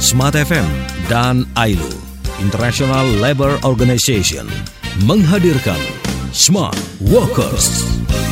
Smart FM dan ILO, International Labour Organization, menghadirkan Smart Workers.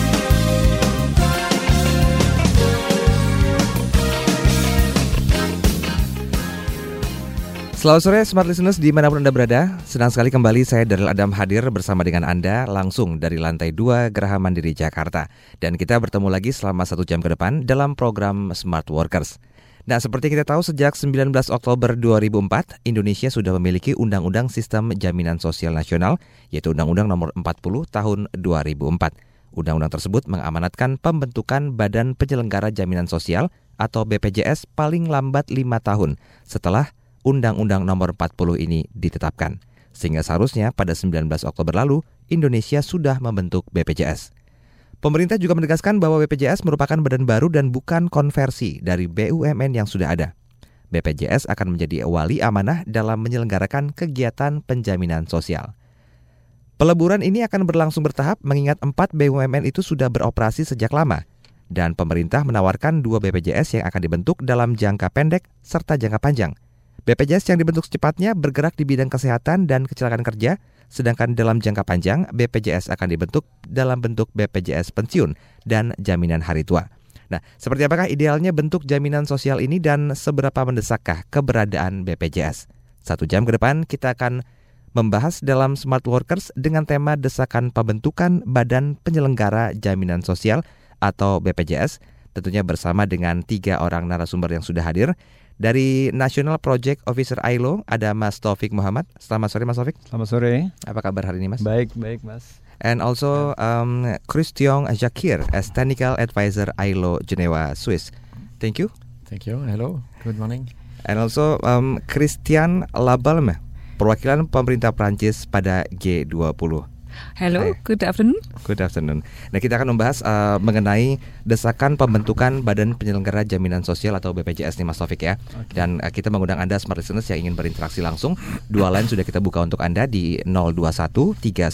Selamat sore Smart Listeners dimanapun Anda berada. Senang sekali kembali saya Daryl Adam hadir bersama dengan Anda langsung dari lantai 2 Geraha Mandiri Jakarta. Dan kita bertemu lagi selama 1 jam ke depan dalam program Smart Workers. Nah, seperti kita tahu sejak 19 Oktober 2004, Indonesia sudah memiliki Undang-Undang Sistem Jaminan Sosial Nasional, yaitu Undang-Undang Nomor 40 Tahun 2004. Undang-undang tersebut mengamanatkan pembentukan Badan Penyelenggara Jaminan Sosial atau BPJS paling lambat 5 tahun setelah Undang-Undang Nomor 40 ini ditetapkan. Sehingga seharusnya pada 19 Oktober lalu, Indonesia sudah membentuk BPJS. Pemerintah juga menegaskan bahwa BPJS merupakan badan baru dan bukan konversi dari BUMN yang sudah ada. BPJS akan menjadi wali amanah dalam menyelenggarakan kegiatan penjaminan sosial. Peleburan ini akan berlangsung bertahap mengingat 4 BUMN itu sudah beroperasi sejak lama. Dan pemerintah menawarkan 2 BPJS yang akan dibentuk dalam jangka pendek serta jangka panjang. BPJS yang dibentuk secepatnya bergerak di bidang kesehatan dan kecelakaan kerja, sedangkan dalam jangka panjang BPJS akan dibentuk dalam bentuk BPJS pensiun dan jaminan hari tua. Nah, seperti apakah idealnya bentuk jaminan sosial ini dan seberapa mendesakkah keberadaan BPJS? 1 jam ke depan kita akan membahas dalam Smart Workers dengan tema desakan pembentukan Badan Penyelenggara Jaminan Sosial atau BPJS, tentunya bersama dengan 3 orang narasumber yang sudah hadir. Dari National Project Officer ILO ada Mas Taufik Muhammad. Selamat sore Mas Taufik. Selamat sore. Apa kabar hari ini Mas? Baik Mas. And also Christian Jacquir as Technical Advisor ILO Geneva, Swiss. Thank you. Thank you. Hello. Good morning. And also Christian Labalme, perwakilan pemerintah Prancis pada G20. Hello, good afternoon. Good afternoon. Nah, kita akan membahas mengenai desakan pembentukan Badan Penyelenggara Jaminan Sosial atau BPJS nih Mas Taufik ya. Okay. Dan kita mengundang Anda Smart Listeners yang ingin berinteraksi langsung. 2 line sudah kita buka untuk Anda di 021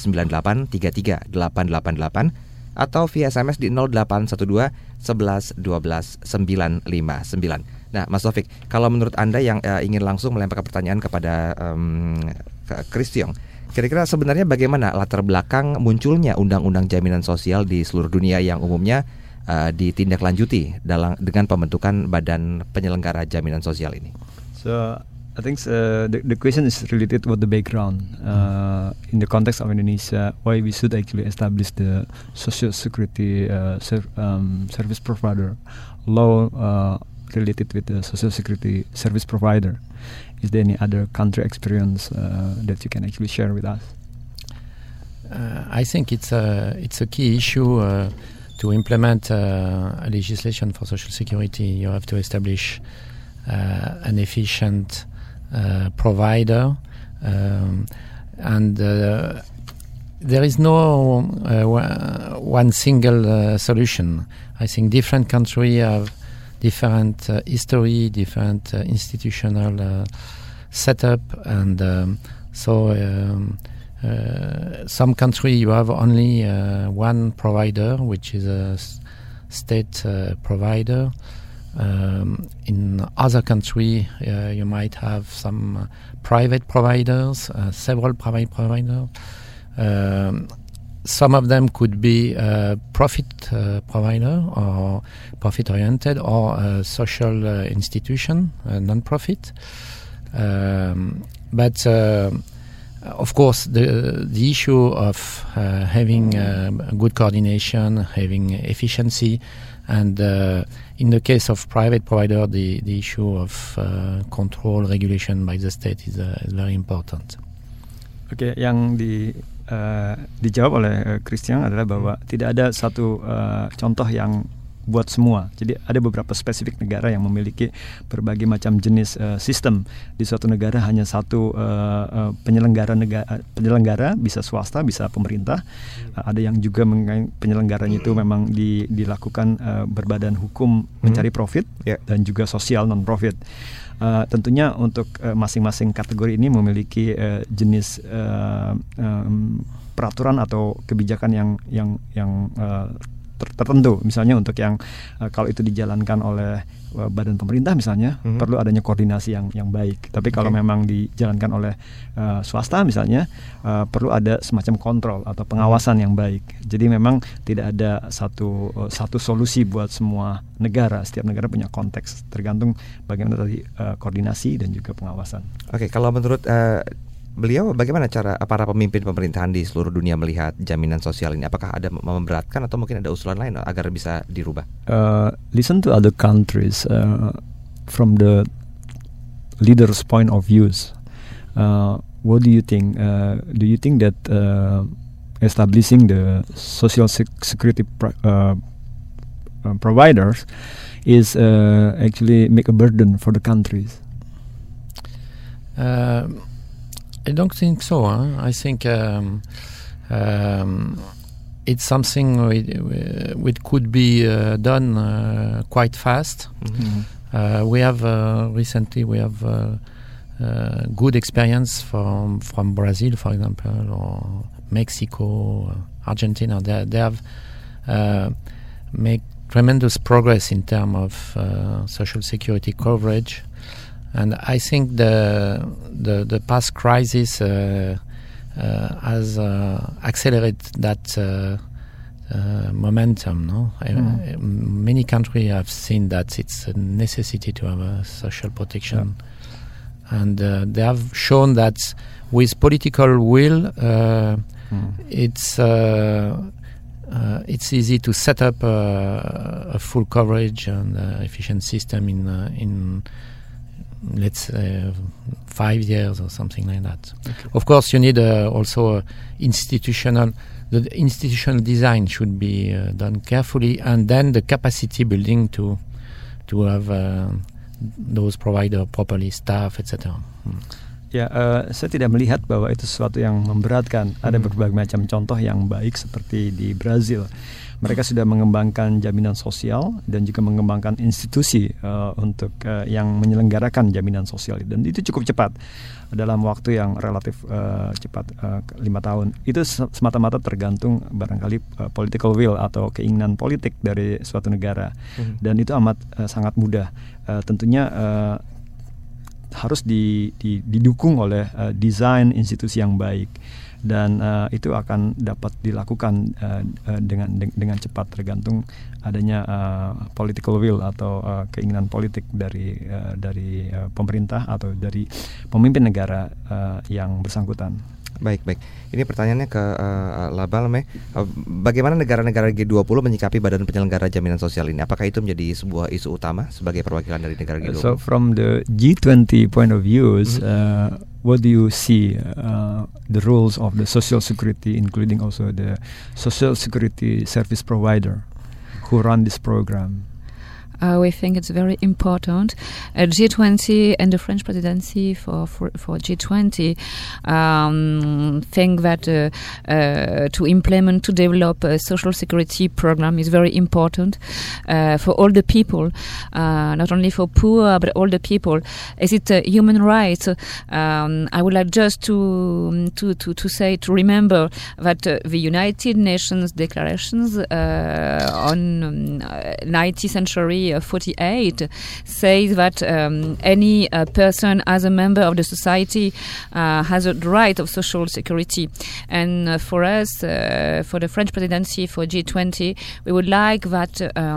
398 33888 atau via SMS di 0812 11 12 959. Nah, Mas Taufik, kalau menurut Anda yang ingin langsung melemparkan pertanyaan kepada Christian, kira-kira sebenarnya bagaimana latar belakang munculnya undang-undang jaminan sosial di seluruh dunia yang umumnya ditindaklanjuti dengan pembentukan Badan Penyelenggara Jaminan Sosial ini? So I think the question is related with the background in the context of Indonesia, why we should actually establish the social security service provider law related with the social security service provider. Is there any other country experience that you can actually share with us? I think it's a key issue to implement a legislation for social security. You have to establish an efficient provider, and there is no one single solution. I think different countries have different history, different institutional setup, and some country you have only one provider, which is a state provider. In other country, you might have some private providers, several private providers. Some of them could be a profit provider or profit-oriented, or a social institution, a non-profit. But of course, the issue of having good coordination, having efficiency, and in the case of private provider, the issue of control, regulation by the state is very important. Oke, yang dijawab oleh Christian adalah bahwa tidak ada satu contoh yang buat semua. Jadi ada beberapa spesifik negara yang memiliki berbagai macam jenis sistem. Di suatu negara hanya satu penyelenggara, bisa swasta, bisa pemerintah. Ada yang juga penyelenggaranya itu memang dilakukan berbadan hukum mencari profit, dan juga sosial non profit. Tentunya untuk masing-masing kategori ini memiliki jenis peraturan atau kebijakan yang tertentu. Misalnya untuk yang kalau itu dijalankan oleh badan pemerintah misalnya, perlu adanya koordinasi yang baik. Tapi kalau memang dijalankan oleh swasta misalnya, perlu ada semacam kontrol atau pengawasan yang baik. Jadi memang tidak ada satu solusi buat semua negara. Setiap negara punya konteks, tergantung bagaimana tadi koordinasi dan juga pengawasan. Oke, kalau menurut beliau bagaimana cara para pemimpin pemerintahan di seluruh dunia melihat jaminan sosial ini? Apakah ada memberatkan atau mungkin ada usulan lain agar bisa dirubah? Listen to other countries from the leaders' point of views. What do you think? Do you think that establishing the social security providers is actually make a burden for the countries? I don't think so. I think it's something which could be done quite fast. We have recently good experience from Brazil, for example, or Mexico, Argentina. They have made tremendous progress in terms of social security coverage. And I think the past crisis has accelerated that momentum. No, many countries have seen that it's a necessity to have a social protection, and they have shown that with political will, it's easy to set up a full coverage and efficient system in let's say 5 years or something like that. Okay. Of course, you need also institutional design should be done carefully, and then the capacity building to have those provider properly staff, etc. Ya, saya tidak melihat bahwa itu sesuatu yang memberatkan. Ada berbagai macam contoh yang baik seperti di Brazil. Mereka sudah mengembangkan jaminan sosial dan juga mengembangkan institusi untuk yang menyelenggarakan jaminan sosial, dan itu cukup cepat dalam waktu yang relatif cepat, 5 tahun. Itu semata-mata tergantung barangkali political will atau keinginan politik dari suatu negara, dan itu amat sangat mudah. Tentunya harus didukung oleh desain institusi yang baik. Dan itu akan dapat dilakukan dengan cepat, tergantung adanya political will atau keinginan politik dari pemerintah atau dari pemimpin negara yang bersangkutan. Baik. Ini pertanyaannya ke Labalme. Bagaimana negara-negara G20 menyikapi badan penyelenggara jaminan sosial ini? Apakah itu menjadi sebuah isu utama sebagai perwakilan dari negara G20? So from the G20 point of views, what do you see the roles of the social security, including also the social security service provider who run this program? We think it's very important. G20 and the French presidency for G20 think that to implement, to develop a social security program is very important for all the people, not only for poor, but all the people. Is it human rights? I would like just to remember that the United Nations declarations on 19th century 48 says that any person as a member of the society has a right of social security, and for us, for the French presidency for G20, we would like that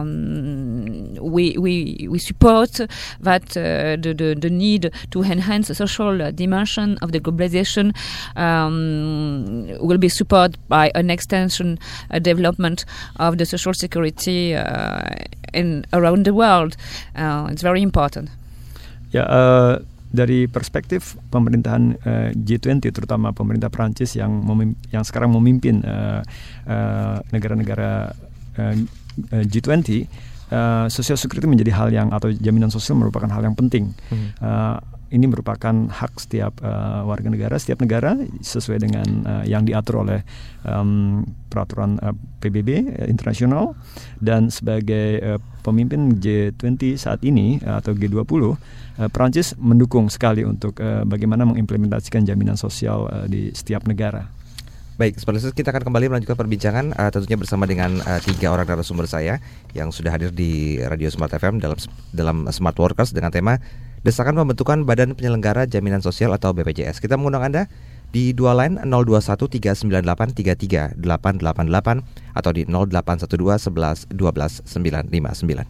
we support that the need to enhance the social dimension of the globalization will be supported by an extension development of the social security around the world. It's very important. Ya, dari perspektif pemerintahan G20, terutama pemerintah Prancis yang sekarang memimpin negara-negara G20, social security menjadi hal yang, atau jaminan sosial merupakan hal yang penting. Ini merupakan hak setiap warga negara, setiap negara sesuai dengan yang diatur oleh peraturan PBB internasional. Dan sebagai pemimpin G20 saat ini atau G20, Prancis mendukung sekali untuk bagaimana mengimplementasikan jaminan sosial di setiap negara. Baik, seperti itu kita akan kembali melanjutkan perbincangan tentunya bersama dengan 3 orang narasumber saya yang sudah hadir di Radio Smart FM dalam Smart Workers dengan tema Desakan Pembentukan Badan Penyelenggara Jaminan Sosial atau BPJS. Kita mengundang Anda di dua line 0213983388 atau di 0812 11 12 959.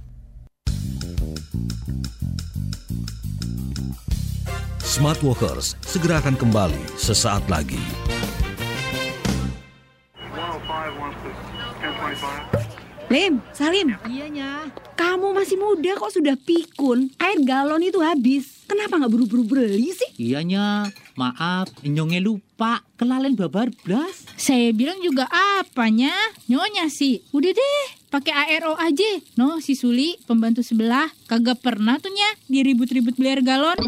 Smart Workers segera akan kembali sesaat lagi. Lim, Salim. Iyanya. Kamu masih muda kok sudah pikun. Air galon itu habis. Kenapa nggak buru-buru beli sih? Iyanya, maaf, nyonge lupa. Kelalen babar blas. Saya bilang juga apanya? Nyonya sih. Udah deh, pakai ARO aja. No, si Suli, pembantu sebelah, kagak pernah tuh nya diribut-ribut beli air galon.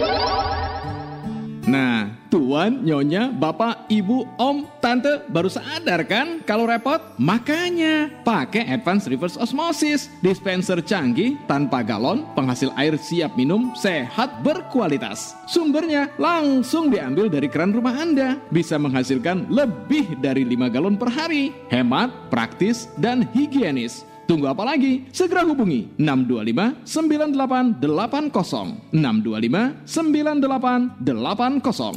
Nah, tuan, nyonya, bapak, ibu, om, tante baru sadar kan kalau repot? Makanya pakai Advanced Reverse Osmosis, dispenser canggih tanpa galon, penghasil air siap minum, sehat berkualitas. Sumbernya langsung diambil dari keran rumah Anda, bisa menghasilkan lebih dari 5 galon per hari. Hemat, praktis, dan higienis. Tunggu apa lagi? Segera hubungi 625-9880. 625-9880.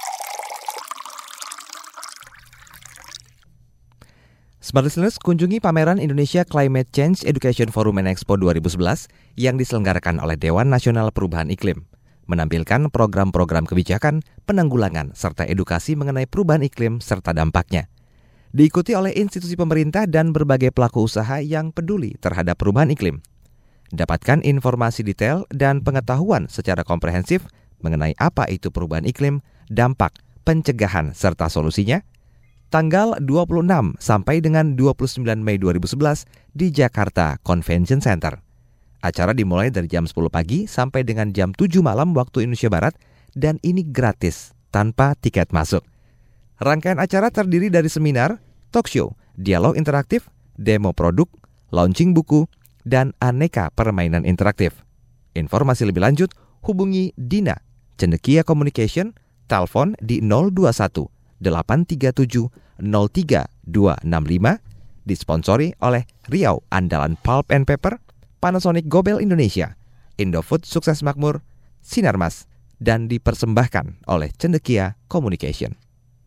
Smart Listeners, kunjungi pameran Indonesia Climate Change Education Forum and Expo 2011 yang diselenggarakan oleh Dewan Nasional Perubahan Iklim, menampilkan program-program kebijakan, penanggulangan, serta edukasi mengenai perubahan iklim serta dampaknya. Diikuti oleh institusi pemerintah dan berbagai pelaku usaha yang peduli terhadap perubahan iklim. Dapatkan informasi detail dan pengetahuan secara komprehensif mengenai apa itu perubahan iklim, dampak, pencegahan, serta solusinya. Tanggal 26 sampai dengan 29 Mei 2011 di Jakarta Convention Center. Acara dimulai dari jam 10 pagi sampai dengan jam 7 malam waktu Indonesia Barat dan ini gratis tanpa tiket masuk. Rangkaian acara terdiri dari seminar, talk show, dialog interaktif, demo produk, launching buku, dan aneka permainan interaktif. Informasi lebih lanjut, hubungi Dina, Cendekia Communication, telepon di 021 837 03265, disponsori oleh Riau Andalan Pulp and Paper, Panasonic Gobel Indonesia, Indofood Sukses Makmur, Sinarmas, dan dipersembahkan oleh Cendekia Communication.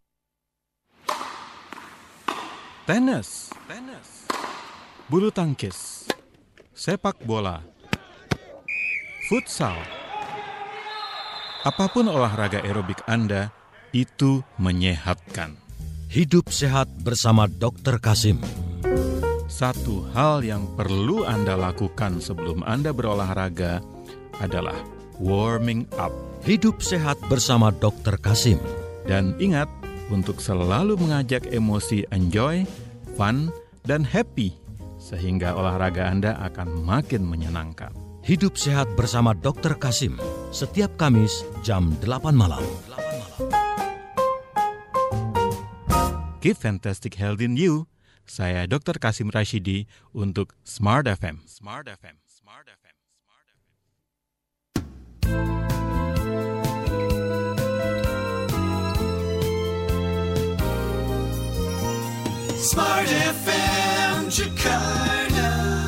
Tenis, bulu tangkis, sepak bola, futsal. Apapun olahraga aerobik Anda, itu menyehatkan. Hidup sehat bersama Dr. Kasim. Satu hal yang perlu Anda lakukan sebelum Anda berolahraga adalah warming up. Hidup sehat bersama Dr. Kasim. Dan ingat, untuk selalu mengajak emosi enjoy, fun, dan happy, sehingga olahraga Anda akan makin menyenangkan. Hidup sehat bersama Dr. Kasim, setiap Kamis jam 8 malam. Keep fantastic health in you. Saya Dr. Kasim Rashidi untuk Smart FM. Smart FM. Smart FM. Smart FM. Smart FM Jakarta.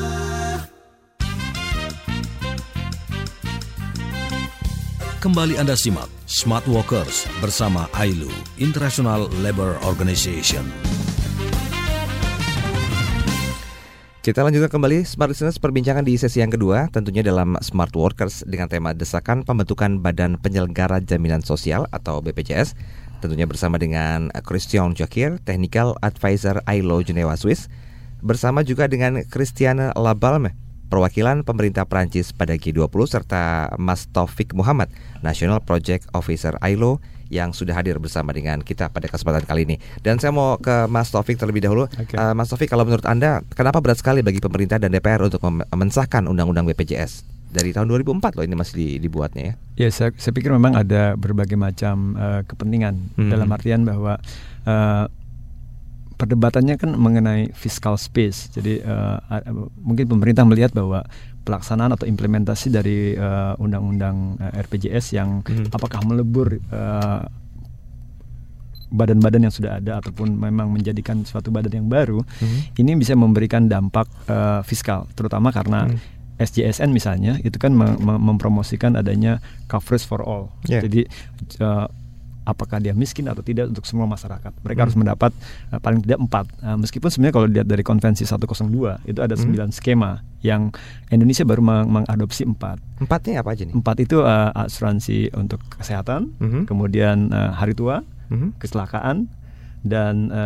Kembali Anda simak Smart Workers bersama ILO, International Labour Organization. Kita lanjutkan kembali Smart Listeners perbincangan di sesi yang kedua, tentunya dalam Smart Workers dengan tema Desakan Pembentukan Badan Penyelenggara Jaminan Sosial atau BPJS. Tentunya bersama dengan Christian Jokir, Technical Advisor ILO Geneva Swiss, bersama juga dengan Christiane Labalme, perwakilan pemerintah Prancis pada G20, serta Mas Taufik Muhammad, National Project Officer ILO, yang sudah hadir bersama dengan kita pada kesempatan kali ini. Dan saya mau ke Mas Taufik terlebih dahulu. Okay. Mas Taufik, kalau menurut Anda, kenapa berat sekali bagi pemerintah dan DPR untuk mensahkan Undang-Undang BPJS? Dari tahun 2004 loh ini masih dibuatnya ya. Ya, saya pikir memang ada berbagai macam kepentingan dalam artian bahwa perdebatannya kan mengenai fiscal space. Jadi mungkin pemerintah melihat bahwa pelaksanaan atau implementasi dari undang-undang RPJS yang apakah melebur badan-badan yang sudah ada ataupun memang menjadikan suatu badan yang baru, ini bisa memberikan dampak fiskal, terutama karena SJSN misalnya itu kan mempromosikan adanya coverage for all. Jadi apakah dia miskin atau tidak untuk semua masyarakat, mereka harus mendapat paling tidak 4. Meskipun sebenarnya kalau dilihat dari konvensi 102 itu ada 9 skema yang Indonesia baru mengadopsi 4. 4-nya apa aja nih? 4 itu asuransi untuk kesehatan, kemudian hari tua, kecelakaan, dan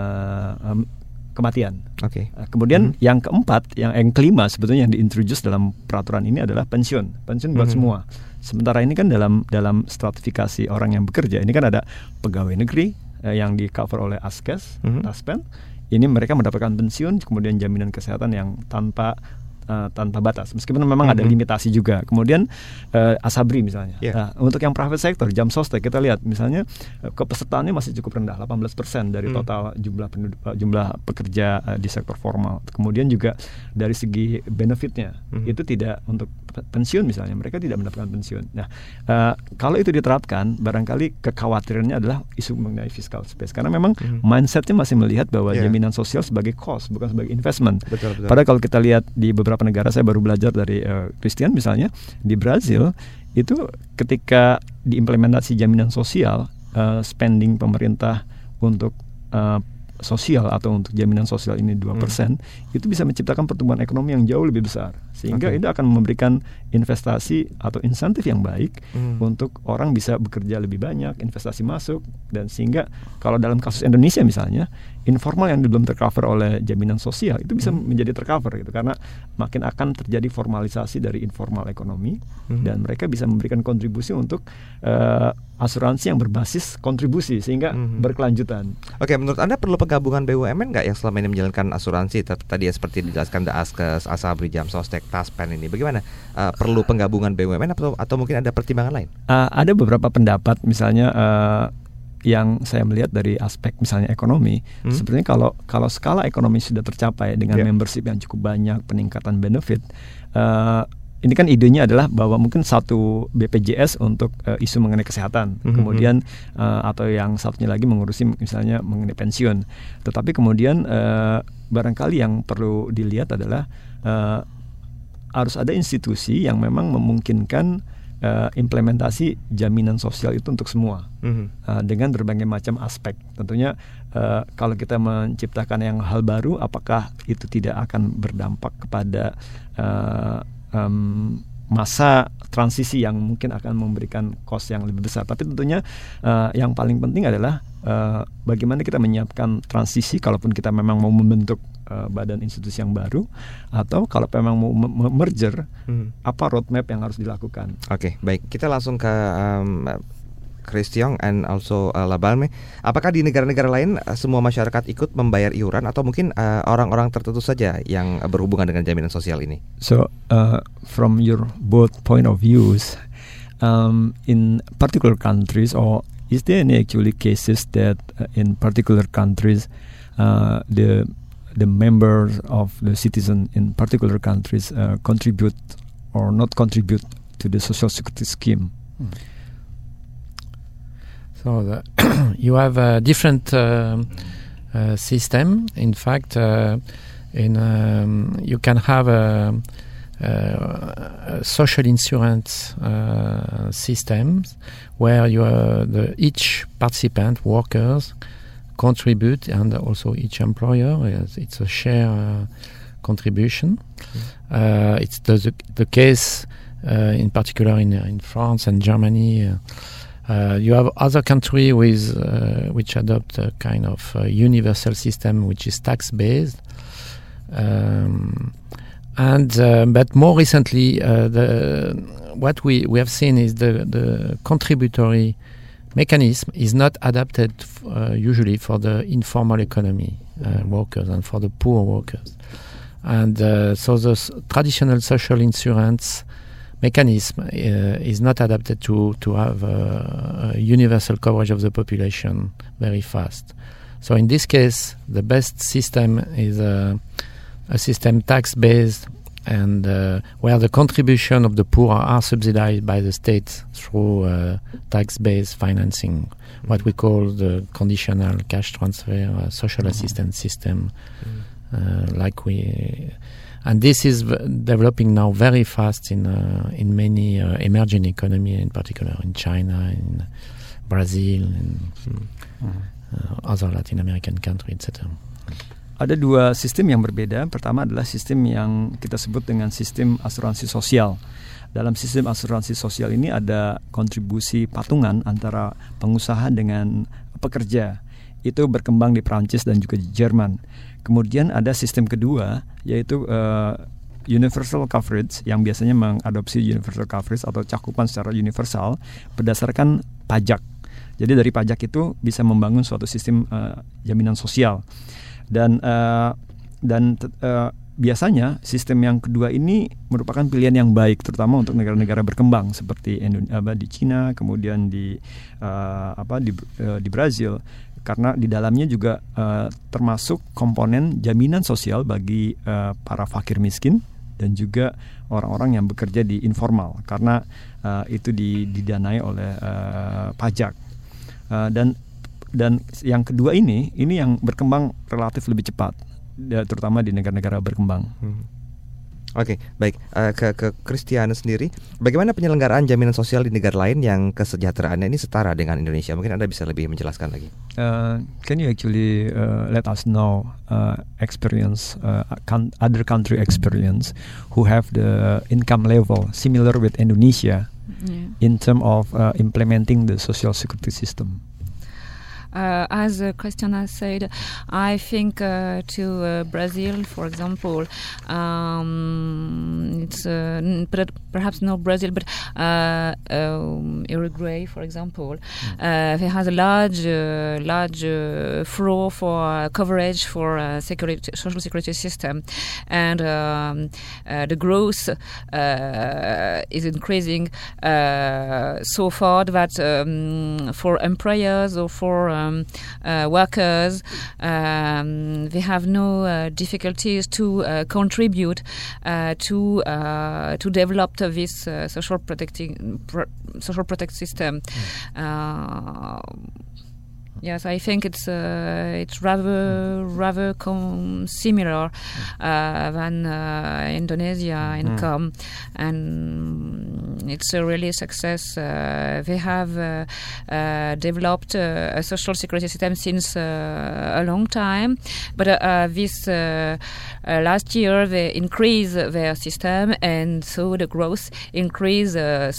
kematian. Kemudian yang keempat, yang kelima sebetulnya yang diintroduce dalam peraturan ini adalah pensiun buat semua. Sementara ini kan dalam stratifikasi orang yang bekerja ini kan ada pegawai negeri yang di cover oleh Askes, Taspen. Ini mereka mendapatkan pensiun, kemudian jaminan kesehatan yang tanpa batas, meskipun memang ada limitasi juga. Kemudian Asabri misalnya. Nah, untuk yang private sector, jam sostek kita lihat misalnya kepesertaannya masih cukup rendah, 18% dari total jumlah pekerja di sektor formal. Kemudian juga dari segi benefitnya itu tidak untuk pensiun misalnya, mereka tidak mendapatkan pensiun. Nah, kalau itu diterapkan, barangkali kekhawatirannya adalah isu mengenai fiscal space, karena memang mindsetnya masih melihat bahwa jaminan sosial sebagai cost, bukan sebagai investment. Betul. Padahal kalau kita lihat di beberapa negara, saya baru belajar dari Christian misalnya, di Brazil itu ketika diimplementasi jaminan sosial, spending pemerintah untuk sosial atau untuk jaminan sosial ini 2%, itu bisa menciptakan pertumbuhan ekonomi yang jauh lebih besar, sehingga itu akan memberikan investasi atau insentif yang baik untuk orang bisa bekerja lebih banyak, investasi masuk, dan sehingga kalau dalam kasus Indonesia misalnya, informal yang belum tercover oleh jaminan sosial itu bisa menjadi tercover gitu, karena makin akan terjadi formalisasi dari informal ekonomi, dan mereka bisa memberikan kontribusi untuk asuransi yang berbasis kontribusi sehingga berkelanjutan. Oke, menurut Anda perlu penggabungan BUMN nggak yang selama ini menjalankan asuransi tadi ya, seperti dijelaskan Askes, Asabri, Jam Sostek, Taspen ini? Bagaimana? Perlu penggabungan BUMN atau mungkin ada pertimbangan lain? Ada beberapa pendapat, misalnya yang saya melihat dari aspek misalnya ekonomi, sebenarnya kalau skala ekonomi sudah tercapai dengan membership yang cukup banyak, peningkatan benefit, ini kan idenya adalah bahwa mungkin satu BPJS untuk isu mengenai kesehatan, kemudian atau yang satunya lagi mengurusi misalnya mengenai pensiun. Tetapi kemudian barangkali yang perlu dilihat adalah harus ada institusi yang memang memungkinkan implementasi jaminan sosial itu untuk semua dengan berbagai macam aspek. Tentunya kalau kita menciptakan yang hal baru, apakah itu tidak akan berdampak kepada masa transisi yang mungkin akan memberikan cost yang lebih besar. Tapi tentunya yang paling penting adalah bagaimana kita menyiapkan transisi kalaupun kita memang mau membentuk badan institusi yang baru, atau kalau memang mau merger, apa roadmap yang harus dilakukan. Oke, baik. Kita langsung ke Christian and also Labalme. Apakah di negara-negara lain semua masyarakat ikut membayar iuran atau mungkin orang-orang tertentu saja yang berhubungan dengan jaminan sosial ini? So from your both point of views, in particular countries, or is there any actually cases that in particular countries the members of the citizen in particular countries contribute or not contribute to the social security scheme? So you have a different system. In fact, you can have a social insurance systems where each participant, workers, contribute, and also each employer. It's a share contribution. It's the case in particular in France and Germany. You have other countries which adopt a kind of universal system which is tax-based. But more recently, what we have seen is the contributory mechanism is not adapted usually for the informal economy workers and for the poor workers. And so the traditional social insurance mechanism is not adapted to have a universal coverage of the population very fast. So in this case, the best system is a system tax-based and where the contribution of the poor are subsidized by the state through tax-based financing, what we call the conditional cash transfer social assistance system, and this is developing now very fast in many emerging economies, in particular in China, in Brazil, and other Latin American countries, etc. Ada dua sistem yang berbeda. Pertama adalah sistem yang kita sebut dengan sistem asuransi sosial. Dalam sistem asuransi sosial ini ada kontribusi patungan antara pengusaha dengan pekerja. Itu berkembang di Prancis dan juga di Jerman. Kemudian ada sistem kedua, yaitu universal coverage, yang biasanya mengadopsi universal coverage atau cakupan secara universal berdasarkan pajak. Jadi dari pajak itu bisa membangun suatu sistem jaminan sosial. Dan biasanya sistem yang kedua ini merupakan pilihan yang baik, terutama untuk negara-negara berkembang seperti di Cina, kemudian di Brazil, karena di dalamnya juga termasuk komponen jaminan sosial bagi para fakir miskin dan juga orang-orang yang bekerja di informal, karena itu didanai oleh pajak. Dan yang kedua ini yang berkembang relatif lebih cepat, terutama di negara-negara berkembang. Oke, baik. Ke Christiane sendiri, bagaimana penyelenggaraan jaminan sosial di negara lain yang kesejahteraannya ini setara dengan Indonesia? Mungkin Anda bisa lebih menjelaskan lagi. Can you actually let us know experience other country experience who have the income level similar with Indonesia in terms of implementing the social security system? As Christian has said, I think to Brazil, for example, it's perhaps not Brazil, but Uruguay, for example, they has a large flow for coverage for social security system, and the growth is increasing so far that for employers or for workers, they have no difficulties to contribute to develop this social protect system. Yes, I think it's rather similar than Indonesia income, and it's a really success. They have developed a social security system since a long time, but this last year they increased their system, and so the growth increased in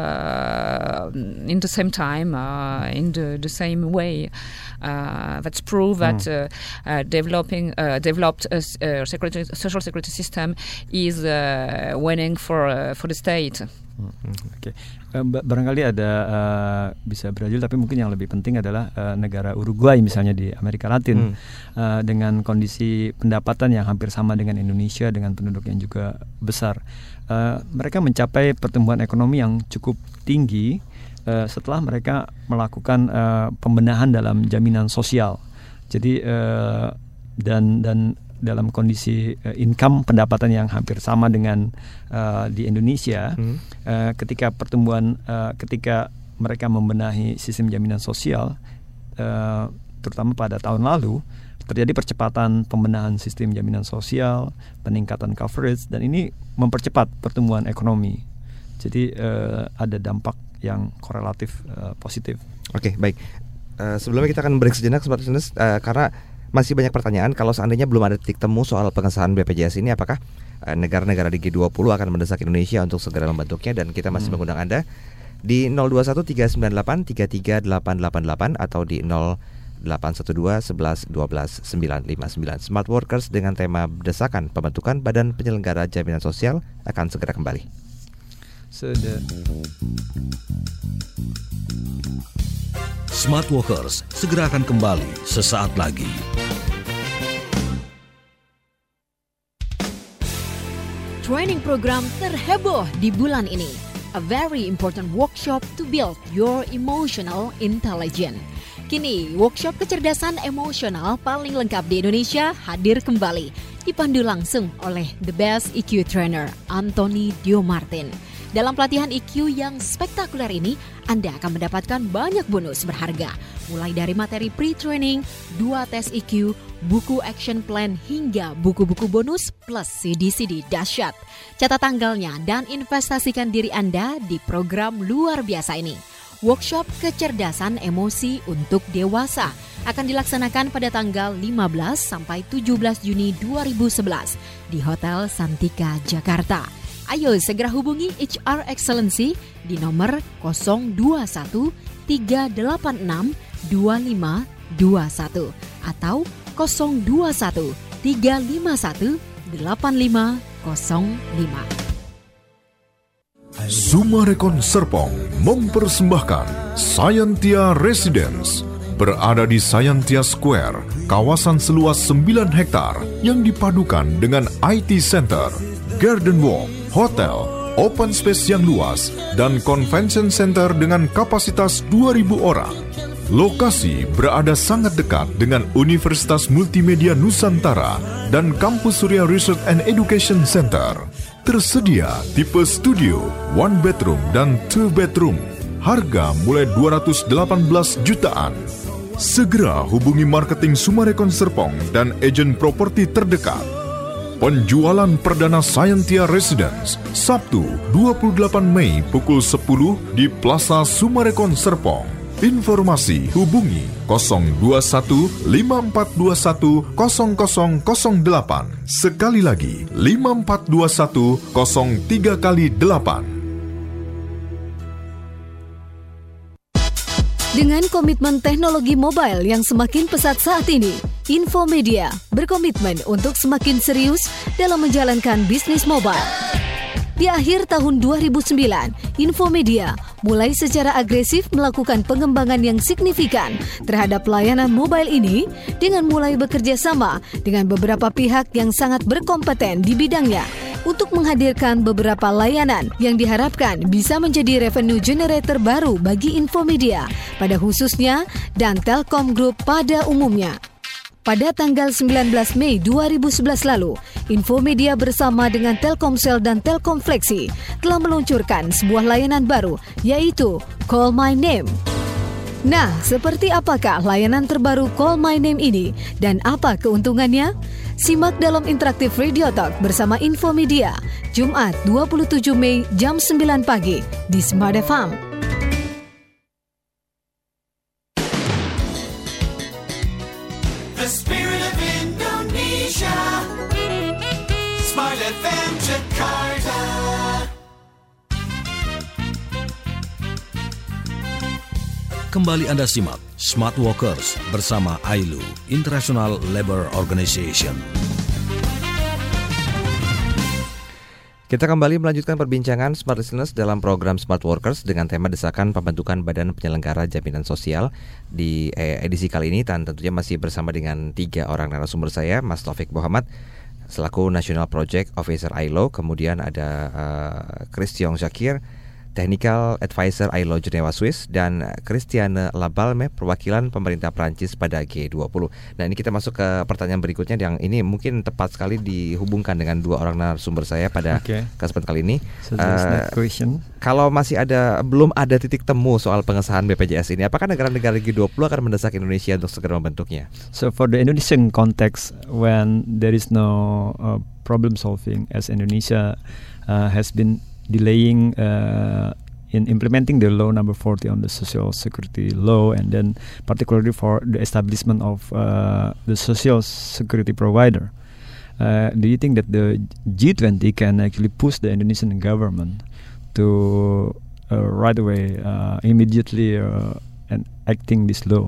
the same time, in the same way. That's proof that developed social security system is winning for the state. Oke. Barangkali ada bisa Brazil, tapi mungkin yang lebih penting adalah negara Uruguay misalnya di Amerika Latin, dengan kondisi pendapatan yang hampir sama dengan Indonesia dengan penduduk yang juga besar. Mereka mencapai pertumbuhan ekonomi yang cukup tinggi setelah mereka melakukan pembenahan dalam jaminan sosial. Jadi dan dalam kondisi income pendapatan yang hampir sama dengan di Indonesia, ketika mereka membenahi sistem jaminan sosial, terutama pada tahun lalu, terjadi percepatan pembenahan sistem jaminan sosial, peningkatan coverage, dan ini mempercepat pertumbuhan ekonomi. Jadi ada dampak yang korelatif positif. Oke, baik. Sebelumnya kita akan break sejenak karena masih banyak pertanyaan. Kalau seandainya belum ada titik temu soal pengesahan BPJS ini, apakah negara-negara di G20 akan mendesak Indonesia untuk segera membentuknya? Dan kita masih mengundang Anda di 0213983888 atau di 0812-11-12-959. Smart Workers dengan tema desakan pembentukan Badan Penyelenggara Jaminan Sosial akan segera kembali. Smart Workers segera akan kembali sesaat lagi. Training program terheboh di bulan ini. A very important workshop to build your emotional intelligence. Kini, workshop kecerdasan emosional paling lengkap di Indonesia hadir kembali. dipandu langsung oleh the best EQ trainer, Anthony Diomartin. Dalam pelatihan EQ yang spektakuler ini, Anda akan mendapatkan banyak bonus berharga, mulai dari materi pre-training, 2 tes EQ, buku action plan, hingga buku-buku bonus plus CD-CD dahsyat. Catat tanggalnya dan investasikan diri Anda di program luar biasa ini. Workshop kecerdasan emosi untuk dewasa akan dilaksanakan pada tanggal 15 sampai 17 Juni 2011 di Hotel Santika, Jakarta. Ayo segera hubungi HR Excellency di nomor 021 386 2521 atau 021 351 8505. Sumarekon Serpong mempersembahkan Sayantia Residence, berada di Sayantia Square, kawasan seluas 9 hektar yang dipadukan dengan IT Center, Garden Walk, hotel, open space yang luas, dan convention center dengan kapasitas 2.000 orang. Lokasi berada sangat dekat dengan Universitas Multimedia Nusantara dan Kampus Surya Research and Education Center. Tersedia tipe studio, 1 bedroom dan 2 bedroom. Harga mulai 218 jutaan. Segera hubungi marketing Sumarekon Serpong dan agen properti terdekat. Penjualan perdana Sayantia Residence, Sabtu 28 Mei pukul 10 di Plaza Sumarekon Serpong. Informasi hubungi 021 5421 0008. Sekali lagi 5421 03x8. Dengan komitmen teknologi mobile yang semakin pesat saat ini, Infomedia berkomitmen untuk semakin serius dalam menjalankan bisnis mobile. Di akhir tahun 2009, Infomedia mulai secara agresif melakukan pengembangan yang signifikan terhadap layanan mobile ini dengan mulai bekerja sama dengan beberapa pihak yang sangat berkompeten di bidangnya untuk menghadirkan beberapa layanan yang diharapkan bisa menjadi revenue generator baru bagi Infomedia pada khususnya dan Telkom Group pada umumnya. Pada tanggal 19 Mei 2011 lalu, Infomedia bersama dengan Telkomsel dan Telkom Flexi telah meluncurkan sebuah layanan baru, yaitu Call My Name. Nah, seperti apakah layanan terbaru Call My Name ini dan apa keuntungannya? Simak dalam Interaktif Radio Talk bersama Infomedia, Jumat 27 Mei jam 9 pagi di Smart FM. The spirit of Indonesia, Smart FM Jakarta. Kembali Anda simak Smart Workers bersama ILO, International Labour Organization. Kita kembali melanjutkan perbincangan Smart Listeners dalam program Smart Workers dengan tema desakan pembentukan Badan Penyelenggara Jaminan Sosial. Di edisi kali ini tentunya masih bersama dengan 3 orang narasumber saya, Mas Taufik Muhammad selaku National Project Officer ILO, kemudian ada Christian Shakir, Technical Advisor ILO Geneva Swiss, dan Christiane Labalme, perwakilan pemerintah Prancis pada G20. Nah, ini kita masuk ke pertanyaan berikutnya yang ini mungkin tepat sekali dihubungkan dengan 2 orang narasumber saya pada kesempatan kali ini. So kalau masih belum ada titik temu soal pengesahan BPJS ini, apakah negara-negara G20 akan mendesak Indonesia untuk segera membentuknya? So for the Indonesian context, when there is no problem solving, as Indonesia has been delaying in implementing the law number 40 on the social security law, and then particularly for the establishment of the social security provider. Do you think that the G20 can actually push the Indonesian government to right away, immediately and acting this law?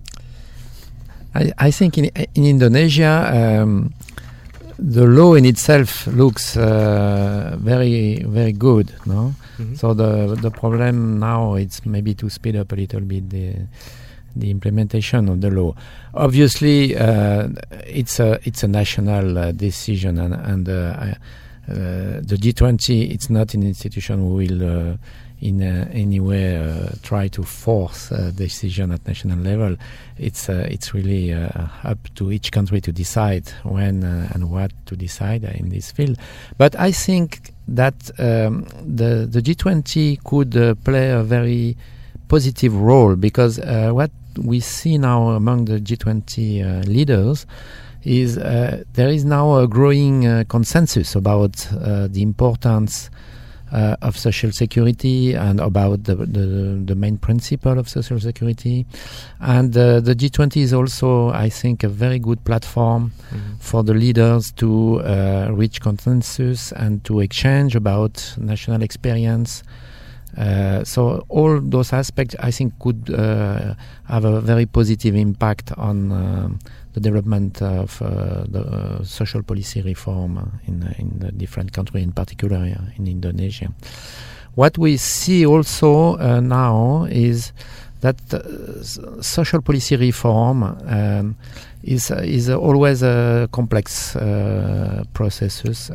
I think in Indonesia, the law in itself looks very, very good, no? Mm-hmm. So the problem now is maybe to speed up a little bit the implementation of the law. Obviously, it's a national decision, and the G20, it's not an institution who will in any way try to force a decision at national level. It's really up to each country to decide when and what to decide in this field. But I think that the G20 could play a very positive role, because what we see now among the G20 leaders is there is now a growing consensus about the importance of social security and about the main principle of social security. And the G20 is also, I think, a very good platform for the leaders to reach consensus and to exchange about national experience. So all those aspects, I think, could have a very positive impact on the development of the social policy reform in the different countries, in particular in Indonesia. What we see also now is that social policy reform is always a complex process.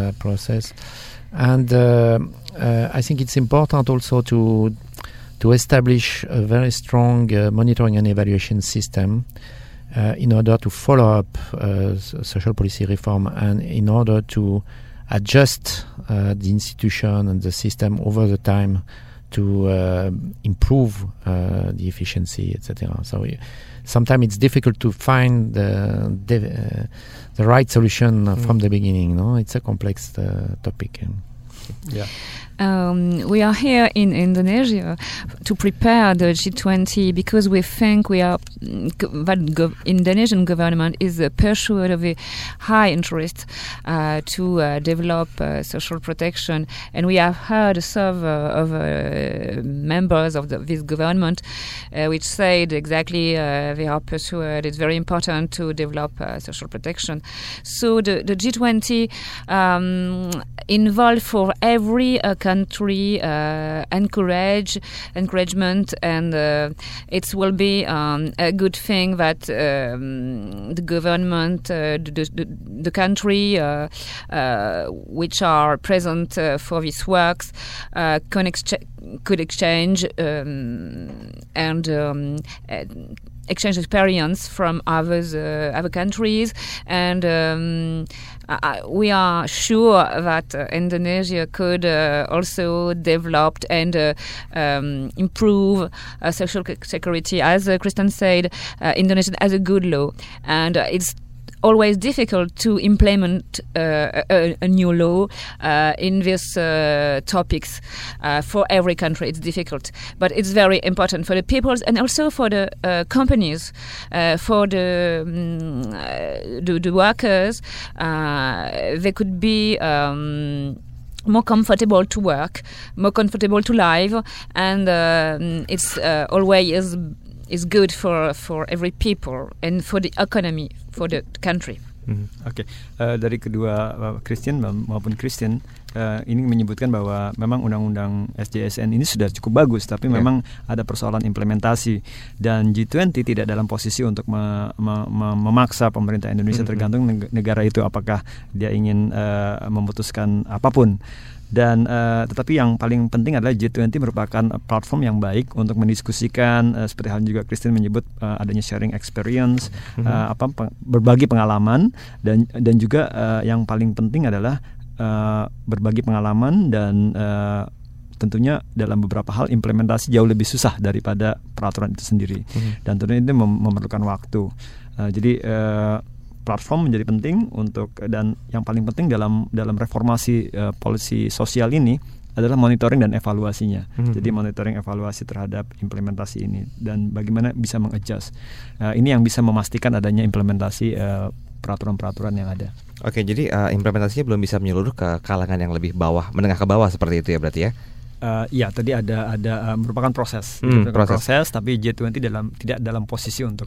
And I think it's important also to establish a very strong monitoring and evaluation system in order to follow up social policy reform, and in order to adjust the institution and the system over the time to improve the efficiency, etc. So sometimes it's difficult to find the right solution from the beginning. No, it's a complex topic. Yeah. We are here in Indonesia to prepare the G20 because we think that Indonesian government is pursued of a high interest to develop social protection, and we have heard some of members of this government which said exactly they are pursued. It's very important to develop social protection. So the G20 involved for every country encouragement, and it will be a good thing that the government, the country which are present for these works could exchange and exchange experience from other countries, and we are sure that Indonesia could also develop and improve social security. As Kristen said, Indonesia has a good law, and it's always difficult to implement a new law in these topics. For every country, it's difficult, but it's very important for the peoples and also for the companies, for the workers. They could be more comfortable to work, more comfortable to live, and it's always is good for every people and for the economy, for the country. Oke. Dari kedua Christian maupun Kristen ini menyebutkan bahwa memang undang-undang SJSN ini sudah cukup bagus, tapi memang ada persoalan implementasi, dan G20 tidak dalam posisi untuk memaksa pemerintah Indonesia, tergantung negara itu apakah dia ingin memutuskan apapun. Dan tetapi yang paling penting adalah G20 merupakan platform yang baik untuk mendiskusikan, seperti halnya juga Kristen menyebut adanya sharing experience, berbagi pengalaman, dan juga yang paling penting adalah berbagi pengalaman, dan tentunya dalam beberapa hal implementasi jauh lebih susah daripada peraturan itu sendiri, dan tentunya itu memerlukan waktu. Jadi platform menjadi penting dan yang paling penting dalam reformasi polisi sosial ini adalah monitoring dan evaluasinya. Jadi monitoring evaluasi terhadap implementasi ini dan bagaimana bisa mengadjust. Ini yang bisa memastikan adanya implementasi peraturan-peraturan yang ada. Oke, jadi implementasinya belum bisa menyeluruh ke kalangan yang lebih bawah, menengah ke bawah seperti itu ya berarti ya? Ya, tadi ada merupakan proses, tapi G20 tidak dalam posisi untuk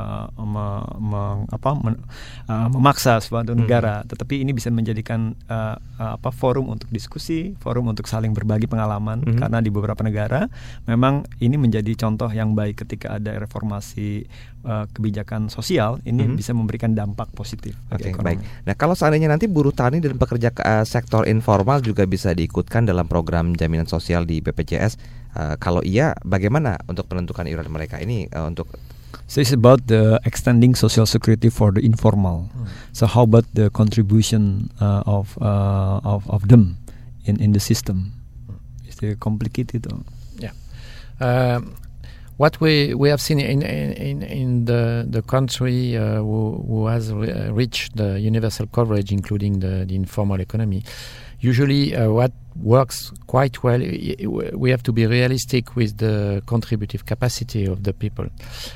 memaksa suatu negara, tetapi ini bisa menjadikan forum untuk diskusi, forum untuk saling berbagi pengalaman, karena di beberapa negara memang ini menjadi contoh yang baik ketika ada reformasi kebijakan sosial ini bisa memberikan dampak positif bagi ekonomi. Baik. Nah, kalau seandainya nanti buruh tani dan pekerja sektor informal juga bisa diikutkan dalam program jaminan sosial di BPJS, kalau iya, bagaimana untuk menentukan iuran mereka ini untuk? So it's about the extending social security for the informal. So how about the contribution of them in the system? Is it complicated? Yeah. What we have seen in the country who has reached the universal coverage, including the informal economy, usually what works quite well, we have to be realistic with the contributive capacity of the people.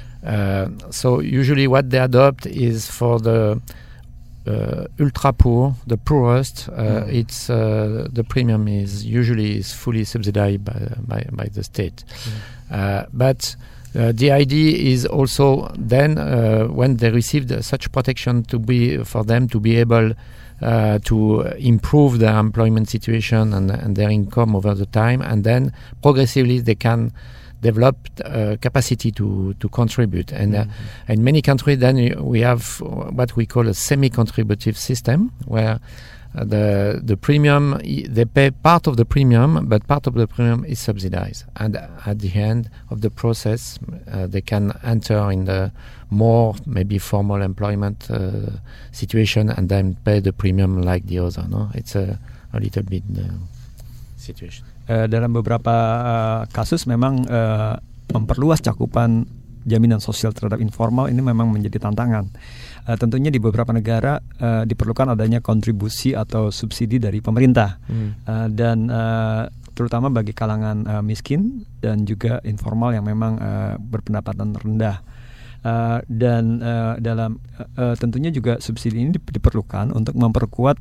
So usually what they adopt is for the ultra poor, the poorest, it's the premium is usually fully subsidized by the state. But the idea is also then when they received such protection for them to be able to improve their employment situation and their income over the time, and then progressively they can develop capacity to contribute. And in many countries then we have what we call a semi-contributive system, where the premium, they pay part of the premium, but part of the premium is subsidized. And at the end of the process, they can enter in the more maybe formal employment situation and then pay the premium like the other. No, it's a little bit situation. Dalam beberapa kasus memang memperluas cakupan jaminan sosial terhadap informal ini memang menjadi tantangan. Tentunya di beberapa negara diperlukan adanya kontribusi atau subsidi dari pemerintah dan terutama bagi kalangan miskin dan juga informal yang memang berpendapatan rendah. Dan dalam tentunya juga subsidi ini diperlukan untuk memperkuat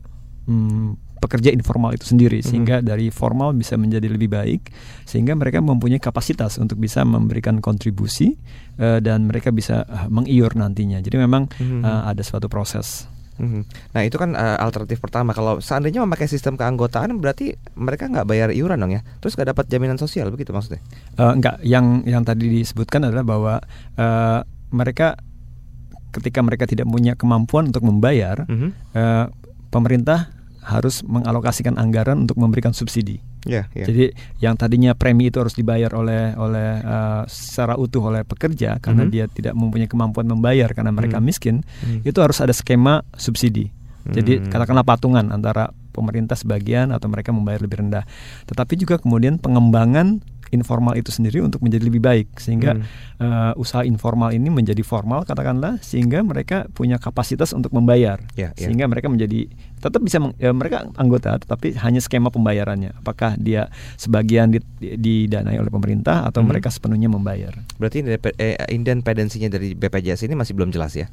pekerja informal itu sendiri, sehingga dari formal bisa menjadi lebih baik, sehingga mereka mempunyai kapasitas untuk bisa memberikan kontribusi dan mereka bisa mengiur nantinya. Jadi memang ada suatu proses. Nah itu kan alternatif pertama. Kalau seandainya memakai sistem keanggotaan, berarti mereka nggak bayar iuran dong ya? Terus nggak dapat jaminan sosial, begitu maksudnya? Enggak, yang tadi disebutkan adalah bahwa mereka ketika mereka tidak punya kemampuan untuk membayar, pemerintah harus mengalokasikan anggaran untuk memberikan subsidi. Jadi yang tadinya premi itu harus dibayar oleh secara utuh oleh pekerja karena dia tidak mempunyai kemampuan membayar karena mereka miskin, itu harus ada skema subsidi. Jadi katakanlah patungan antara pemerintah sebagian atau mereka membayar lebih rendah. Tetapi juga kemudian pengembangan informal itu sendiri untuk menjadi lebih baik, sehingga usaha informal ini menjadi formal katakanlah, sehingga mereka punya kapasitas untuk membayar, sehingga mereka menjadi tetap bisa mereka anggota tetapi hanya skema pembayarannya, apakah dia sebagian didanai oleh pemerintah atau mereka sepenuhnya membayar. Berarti independensinya dari BPJS ini masih belum jelas ya?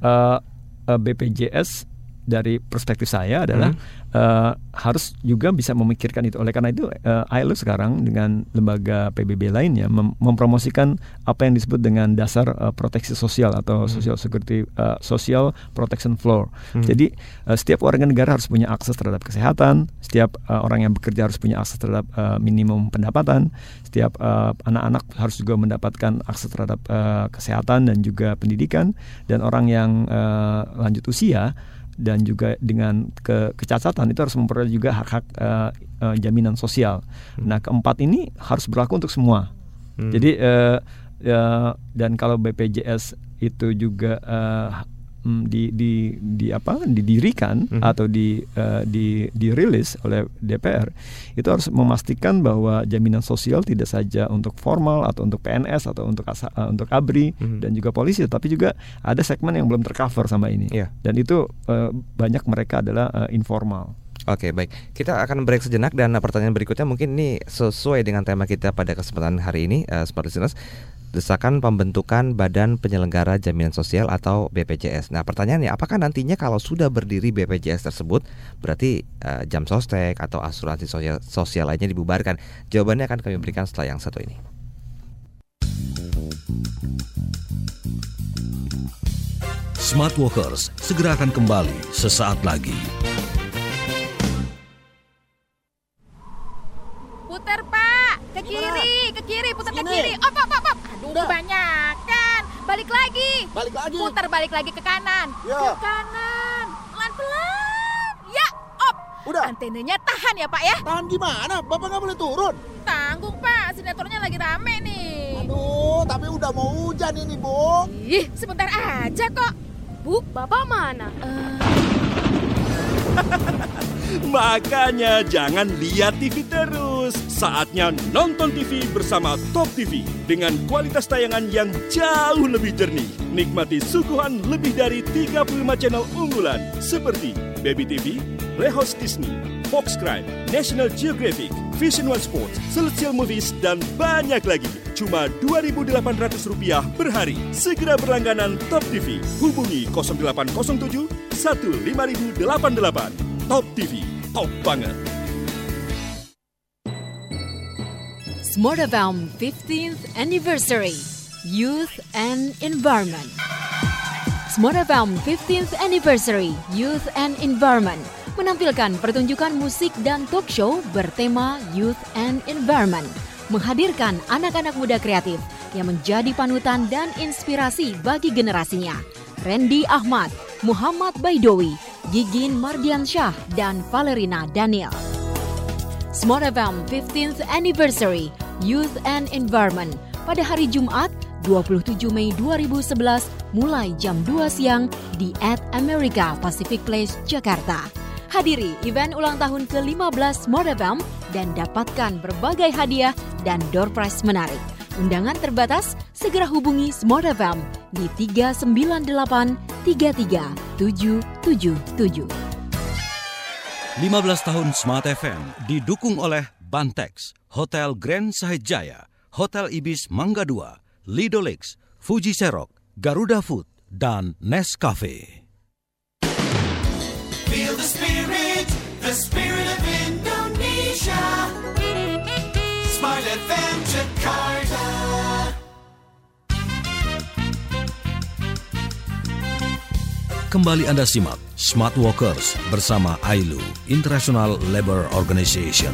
BPJS dari perspektif saya adalah harus juga bisa memikirkan itu. Oleh karena itu ILO sekarang dengan lembaga PBB lainnya mempromosikan apa yang disebut dengan dasar proteksi sosial atau social security, social protection floor. Jadi setiap warga negara harus punya akses terhadap kesehatan, setiap orang yang bekerja harus punya akses terhadap minimum pendapatan, setiap anak-anak harus juga mendapatkan akses terhadap kesehatan dan juga pendidikan, dan orang yang lanjut usia dan juga dengan kecacatan itu harus memperoleh juga hak-hak jaminan sosial. Nah, keempat ini harus berlaku untuk semua. Jadi dan kalau BPJS itu juga didirikan atau dirilis oleh DPR, itu harus memastikan bahwa jaminan sosial tidak saja untuk formal atau untuk PNS atau untuk ABRI dan juga polisi, tapi juga ada segmen yang belum tercover sama ini. Dan itu banyak mereka adalah informal. Oke, baik. Kita akan break sejenak dan pertanyaan berikutnya mungkin ini sesuai dengan tema kita pada kesempatan hari ini, Smart Listeners. Desakan pembentukan Badan Penyelenggara Jaminan Sosial atau BPJS. Nah, pertanyaannya, apakah nantinya kalau sudah berdiri BPJS tersebut, berarti jam sostek atau asuransi sosial lainnya dibubarkan? Jawabannya akan kami berikan setelah yang satu ini. Smart Walkers segera akan kembali sesaat lagi. Putar, Pak, ke kiri, putar ke kiri. Op. Aduh, kebanyakan. balik lagi. Balik lagi. Putar balik lagi ke kanan. Ya. Ke kanan. Pelan-pelan. Ya, op. Udah. Antenanya tahan ya, Pak ya. Tahan gimana? Bapak nggak boleh turun. Tanggung, Pak. Sinetronnya lagi rame nih. Aduh, tapi udah mau hujan ini, Bu. Ih, sebentar aja kok. Bu, Bapak mana? Makanya jangan lihat TV terus. Saatnya nonton TV bersama Top TV dengan kualitas tayangan yang jauh lebih jernih. Nikmati suguhan lebih dari 35 channel unggulan seperti Baby TV, Playhouse Disney, Fox Crime, National Geographic, Vision One Sports, Celestial Movies, dan banyak lagi. Cuma Rp2.800 per hari. Segera berlangganan Top TV. Hubungi 0807 15088. Top TV, top banget. Smart FM 15th Anniversary Youth and Environment. Smart FM 15th Anniversary Youth and Environment menampilkan pertunjukan musik dan talk show bertema Youth and Environment, menghadirkan anak-anak muda kreatif yang menjadi panutan dan inspirasi bagi generasinya. Randy Ahmad, Muhammad Baidowi, Gigin Mardiansyah, dan Valerina Daniel. Smart FM 15th Anniversary Youth and Environment pada hari Jumat 27 Mei 2011 mulai jam 2 siang di @America Pacific Place, Jakarta. Hadiri event ulang tahun ke-15 Smart FM dan dapatkan berbagai hadiah dan door prize menarik. Undangan terbatas, segera hubungi Smart FM di 398 33777. 15 tahun Smart FM didukung oleh Bantex, Hotel Grand Sahijaya, Hotel Ibis Mangga 2, Lido Lakes, Fuji Xerox, Garuda Food, dan Nescafe. Feel the spirit of Indonesia. Smart FM Jakarta. Kembali Anda simak Smart Workers bersama ILO, International Labour Organization.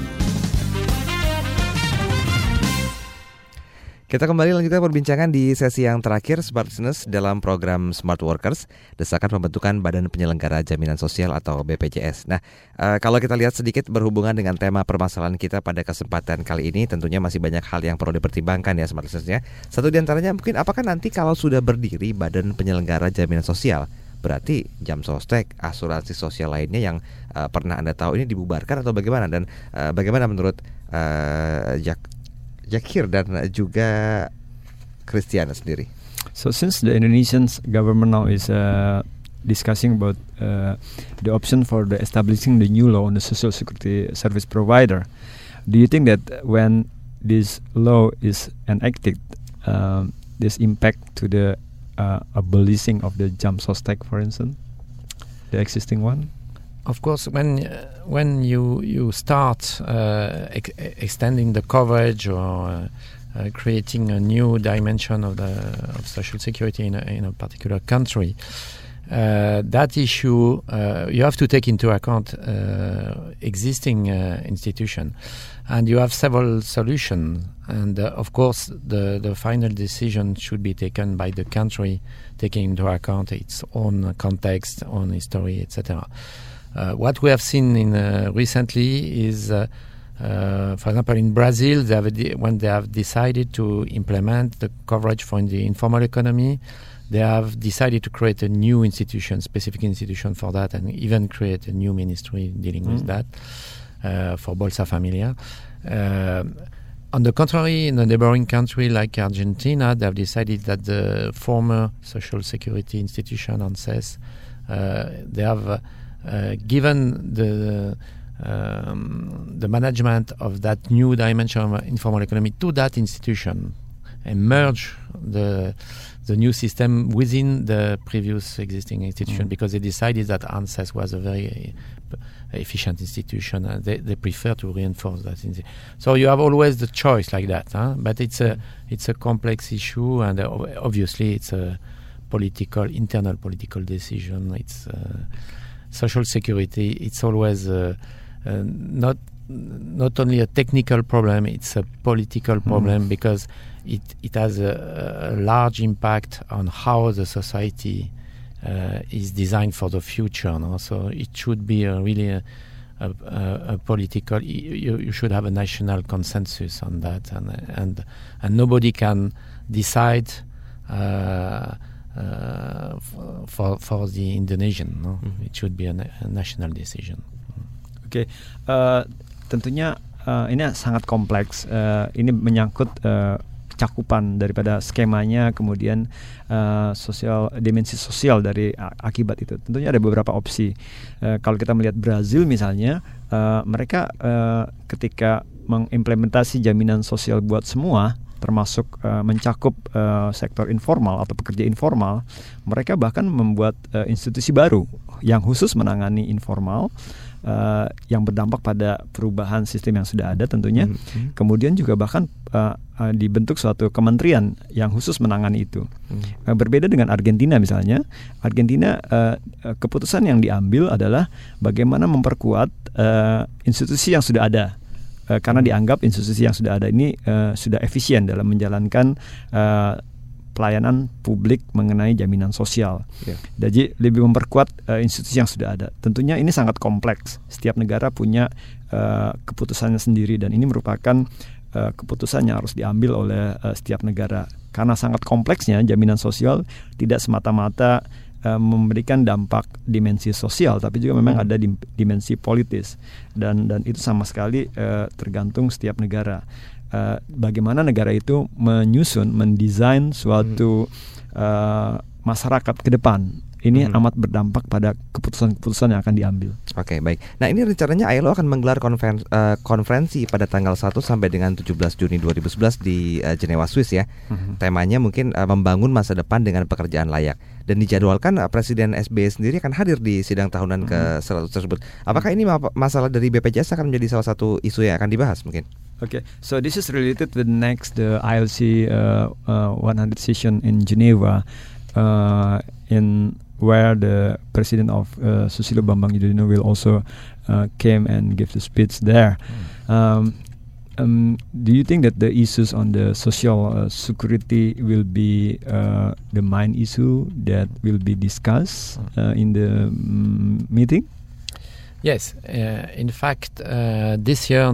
Kita kembali lanjutkan perbincangan di sesi yang terakhir Smart Business dalam program Smart Workers, desakan pembentukan Badan Penyelenggara Jaminan Sosial atau BPJS. Nah, kalau kita lihat sedikit berhubungan dengan tema permasalahan kita pada kesempatan kali ini, tentunya masih banyak hal yang perlu dipertimbangkan ya Smart Business-nya. Satu di antaranya mungkin apakah nanti kalau sudah berdiri Badan Penyelenggara Jaminan Sosial, berarti Jam Sostek, asuransi sosial lainnya yang pernah Anda tahu ini dibubarkan atau bagaimana? Dan bagaimana menurut Jakir dan juga Christiana sendiri? So since the Indonesian government now is discussing about the option for the establishing the new law on the social security service provider, do you think that when this law is enacted, this impact to the abolishing of the Jam Sostek, for instance, the existing one? Of course, when you start extending the coverage or creating a new dimension of social security in a particular country, that issue you have to take into account existing institution, and you have several solutions. And of course, the final decision should be taken by the country, taking into account its own context, own history, etc. What we have seen recently is, for example, in Brazil, when they have decided to implement the coverage for the informal economy, they have decided to create a new institution, specific institution for that, and even create a new ministry dealing with that for Bolsa Familia. On the contrary, in a neighboring country like Argentina, they have decided that the former social security institution, ANSES, they have given the management of that new dimension of informal economy to that institution and merge the new system within the previous existing institution, because they decided that ANSES was a very efficient institution and they prefer to reinforce that. So you have always the choice like that, but it's a complex issue, and obviously it's a internal political decision. It's social security. It's always not not only a technical problem, it's a political problem because it has a large impact on how the society is designed for the future. No? So it should be really a political. You should have a national consensus on that, and nobody can decide for the Indonesian. No? It should be a national decision. Oke, tentunya ini sangat kompleks. Ini menyangkut cakupan daripada skemanya, kemudian dimensi sosial dari akibat itu. Tentunya ada beberapa opsi. Kalau kita melihat Brazil misalnya, mereka ketika mengimplementasi jaminan sosial buat semua, termasuk mencakup sektor informal atau pekerja informal, mereka bahkan membuat institusi baru yang khusus menangani informal, yang berdampak pada perubahan sistem yang sudah ada tentunya. Kemudian juga bahkan dibentuk suatu kementerian yang khusus menangani itu. Berbeda dengan Argentina misalnya. Argentina keputusan yang diambil adalah bagaimana memperkuat institusi yang sudah ada. Karena dianggap institusi yang sudah ada ini sudah efisien dalam menjalankan pelayanan publik mengenai jaminan sosial. Jadi lebih memperkuat institusi yang sudah ada. Tentunya ini sangat kompleks. Setiap negara punya keputusannya sendiri dan ini merupakan keputusan yang harus diambil oleh setiap negara. Karena sangat kompleksnya jaminan sosial tidak semata-mata memberikan dampak dimensi sosial, tapi juga memang ada dimensi politis dan itu sama sekali tergantung setiap negara. Bagaimana negara itu mendesain suatu masyarakat ke depan. Ini amat berdampak pada keputusan-keputusan yang akan diambil. Oke, baik. Nah, ini rencananya ILO akan menggelar konferensi pada tanggal 1 sampai dengan 17 Juni 2011 di Jenewa, Swiss ya. Temanya mungkin membangun masa depan dengan pekerjaan layak. Dan dijadwalkan Presiden SBY sendiri akan hadir di sidang tahunan ke-100 tersebut. Apakah ini masalah dari BPJS akan menjadi salah satu isu yang akan dibahas mungkin? Okay, so this is related with the ILC 100 session in Geneva, in where the president of Susilo Bambang Yudhoyono will also came and give the speech there. Do you think that the issues on the social security will be the main issue that will be discussed in the meeting? Yes, in fact, this year,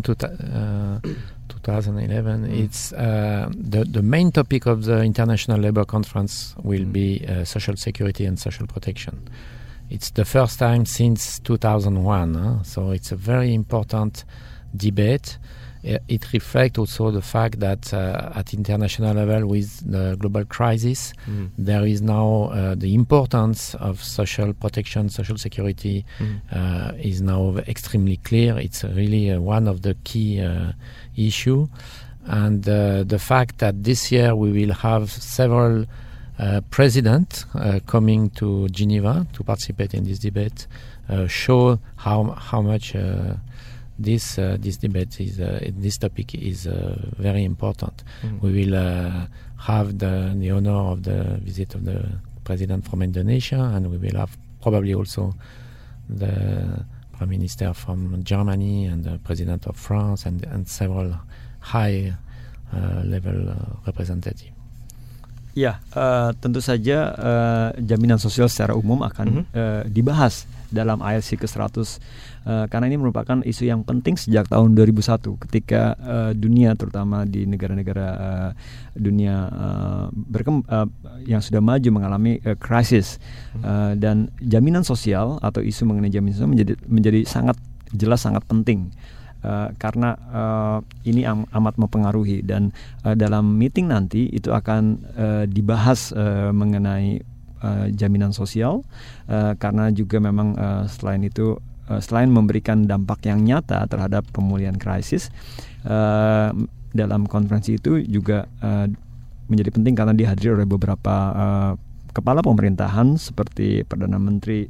2011, it's the main topic of the International Labour Conference will be social security and social protection. It's the first time since 2001, so it's a very important debate. It reflects also the fact that at international level with the global crisis, there is now the importance of social protection, social security is now extremely clear. It's really one of the key issue. And the fact that this year we will have several presidents coming to Geneva to participate in this debate show how much this debate is this topic is very important. We will have the honor of the visit of the president from Indonesia, and we will have probably also the prime minister from Germany and the president of France and several high level representatives. Ya, tentu saja jaminan sosial secara umum akan dibahas dalam ILC ke-100 karena ini merupakan isu yang penting sejak tahun 2001 ketika dunia, terutama di negara-negara dunia yang sudah maju mengalami krisis, dan jaminan sosial atau isu mengenai jaminan sosial menjadi sangat jelas, sangat penting. Karena ini amat mempengaruhi, dan dalam meeting nanti itu akan dibahas mengenai jaminan sosial, karena juga memang selain itu, selain memberikan dampak yang nyata terhadap pemulihan krisis, dalam konferensi itu juga menjadi penting karena dihadiri oleh beberapa kepala pemerintahan seperti Perdana Menteri,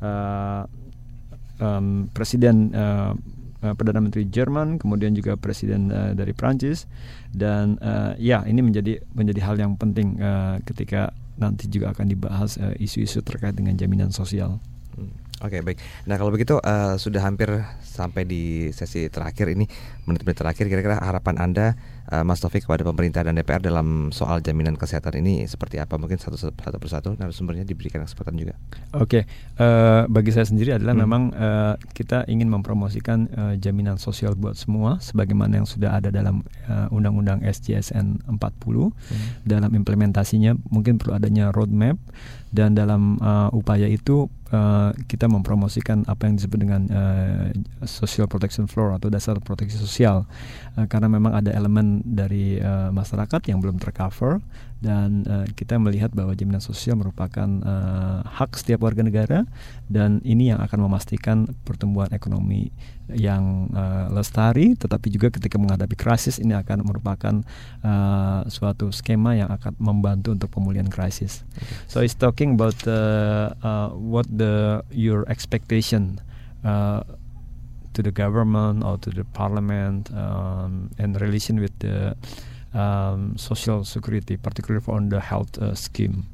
Perdana Menteri Jerman, kemudian juga Presiden dari Prancis, dan ya ini menjadi hal yang penting ketika nanti juga akan dibahas isu-isu terkait dengan jaminan sosial. Oke, baik. Nah, kalau begitu sudah hampir sampai di sesi terakhir ini, menit-menit terakhir, kira-kira harapan Anda, Mas Taufik, kepada pemerintah dan DPR dalam soal jaminan kesehatan ini seperti apa? Mungkin satu persatu narasumbernya diberikan kesempatan juga. Oke, bagi saya sendiri adalah memang kita ingin mempromosikan jaminan sosial buat semua, sebagaimana yang sudah ada dalam Undang-Undang SJSN 40. Dalam implementasinya mungkin perlu adanya roadmap, dan dalam upaya itu kita mempromosikan apa yang disebut dengan social protection floor atau dasar proteksi sosial, karena memang ada elemen dari masyarakat yang belum tercover, dan kita melihat bahwa jaminan sosial merupakan hak setiap warga negara, dan ini yang akan memastikan pertumbuhan ekonomi yang lestari, tetapi juga ketika menghadapi krisis ini akan merupakan suatu skema yang akan membantu untuk pemulihan krisis. So it's talking about what your expectation to the government or to the parliament in relation with the social security, particularly on the health scheme.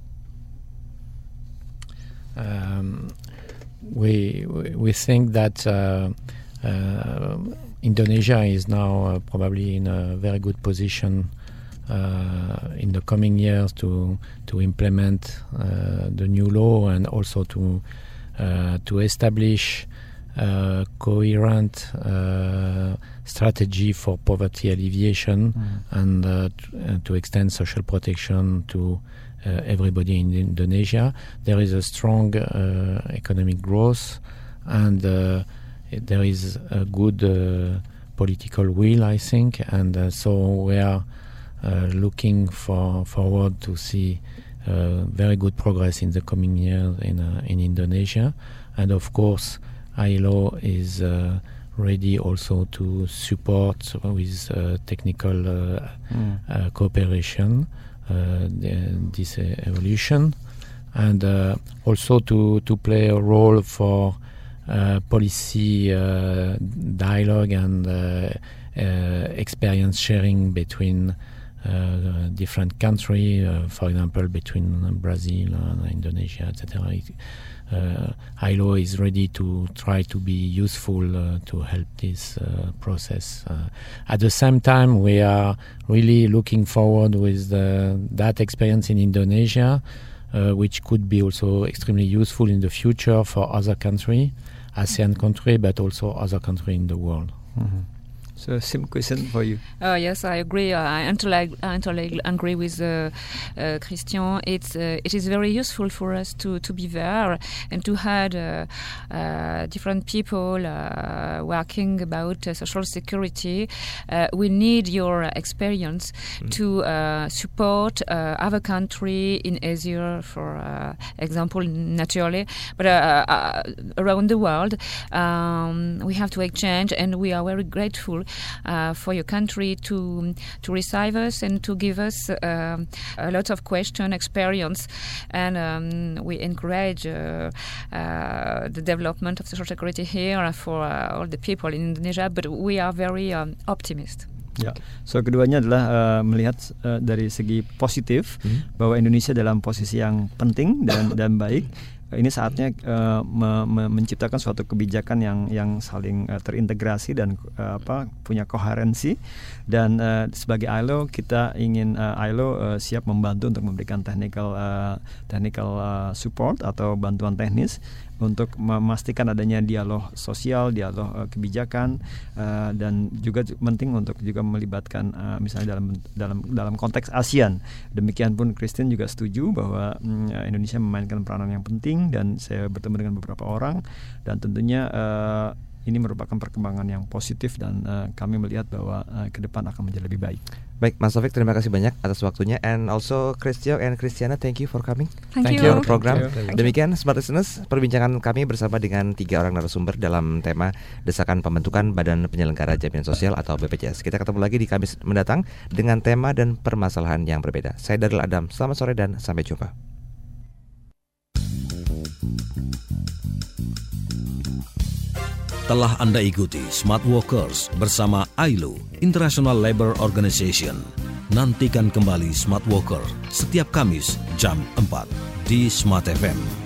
We think that Indonesia is now probably in a very good position in the coming years to implement the new law, and also to establish a coherent strategy for poverty alleviation, and to extend social protection to everybody in Indonesia. There is a strong economic growth, and there is a good political will, I think, and so we are looking forward to see very good progress in the coming years in Indonesia. And of course, ILO is ready also to support with technical cooperation this evolution, and also to play a role for policy dialogue and experience sharing between different countries, for example, between Brazil and Indonesia, etc. ILO is ready to try to be useful to help this process. At the same time, we are really looking forward with that experience in Indonesia, which could be also extremely useful in the future for other countries, ASEAN countries, but also other countries in the world. So, same question for you. Yes, I agree. I entirely agree with Christian. It is very useful for us to be there and to have different people working about social security. We need your experience to support other country in Asia, for example, naturally, but around the world. We have to exchange, and we are very grateful for your country to receive us and to give us a lot of question experience, and we encourage the development of social security here for all the people in Indonesia, but we are very optimistic. Ya, so keduanya adalah melihat dari segi positif bahwa Indonesia dalam posisi yang penting dan baik. Ini saatnya menciptakan suatu kebijakan yang saling terintegrasi dan punya koherensi, dan sebagai ILO kita ingin ILO siap membantu untuk memberikan technical support atau bantuan teknis untuk memastikan adanya dialog sosial, dialog kebijakan, dan juga penting untuk juga melibatkan misalnya dalam konteks ASEAN. Demikian pun Christian juga setuju bahwa Indonesia memainkan peranan yang penting, dan saya bertemu dengan beberapa orang, dan tentunya ini merupakan perkembangan yang positif, dan kami melihat bahwa ke depan akan menjadi lebih baik. Baik, Mas Taufik, terima kasih banyak atas waktunya, and also Christian and Christiana, thank you for coming. Thank you. Our program. Demikian Smart Listeners, perbincangan kami bersama dengan 3 orang narasumber dalam tema desakan pembentukan Badan Penyelenggara Jaminan Sosial atau BPJS. Kita ketemu lagi di Kamis mendatang dengan tema dan permasalahan yang berbeda. Saya Daryl Adam, selamat sore dan sampai jumpa. Telah Anda ikuti Smart Walkers bersama ILO, International Labour Organization. Nantikan kembali Smart Walker setiap Kamis jam 4 di Smart FM.